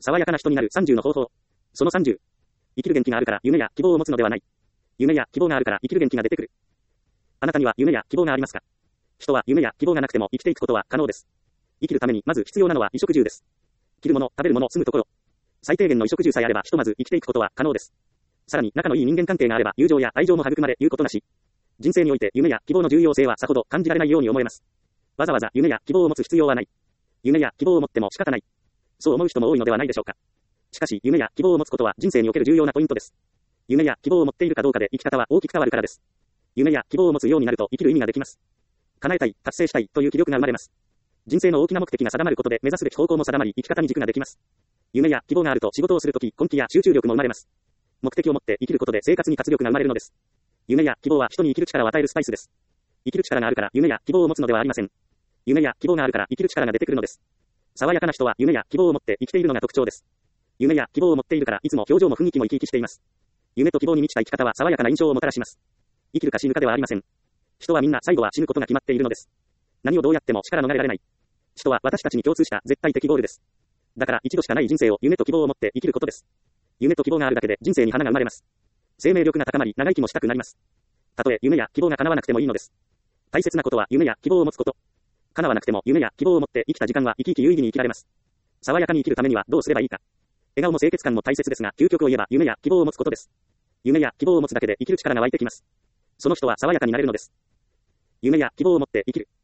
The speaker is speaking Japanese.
爽やかな人になる30の方法。その30。生きる元気があるから夢や希望を持つのではない。夢や希望があるから生きる元気が出てくる。あなたには夢や希望がありますか？人は夢や希望がなくても生きていくことは可能です。生きるためにまず必要なのは衣食住です。着るもの、食べるもの、住むところ。最低限の衣食住さえあればひとまず生きていくことは可能です。さらに仲のいい人間関係があれば友情や愛情も育まれ言うことなし。人生において夢や希望の重要性はさほど感じられないように思えます。わざわざ夢や希望を持つ必要はない。夢や希望を持っても仕方ない。そう思う人も多いのではないでしょうか。しかし夢や希望を持つことは人生における重要なポイントです。夢や希望を持っているかどうかで生き方は大きく変わるからです。夢や希望を持つようになると生きる意味ができます。叶えたい、達成したいという気力が生まれます。人生の大きな目的が定まることで目指すべき方向も定まり生き方に軸ができます。夢や希望があると仕事をするとき根気や集中力も生まれます。目的を持って生きることで生活に活力が生まれるのです。夢や希望は人に生きる力を与えるスパイスです。生きる力があるから夢や希望を持つのではありません。夢や希望があるから生きる力が出てくるのです。爽やかな人は夢や希望を持って生きているのが特徴です。夢や希望を持っているからいつも表情も雰囲気も生き生きしています。夢と希望に満ちた生き方は爽やかな印象をもたらします。生きるか死ぬかではありません。人はみんな最後は死ぬことが決まっているのです。何をどうやっても死から逃れられない。死とは私たちに共通した絶対的ゴールです。だから一度しかない人生を夢と希望を持って生きることです。夢と希望があるだけで人生に花が生まれます。生命力が高まり長生きもしたくなります。たとえ夢や希望が叶わなくてもいいのです。大切なことは夢や希望を持つこと。叶わなくても夢や希望を持って生きた時間は生き生き有意義に生きられます。爽やかに生きるためにはどうすればいいか。笑顔も清潔感も大切ですが、究極を言えば夢や希望を持つことです。夢や希望を持つだけで生きる力が湧いてきます。その人は爽やかになれるのです。夢や希望を持って生きる。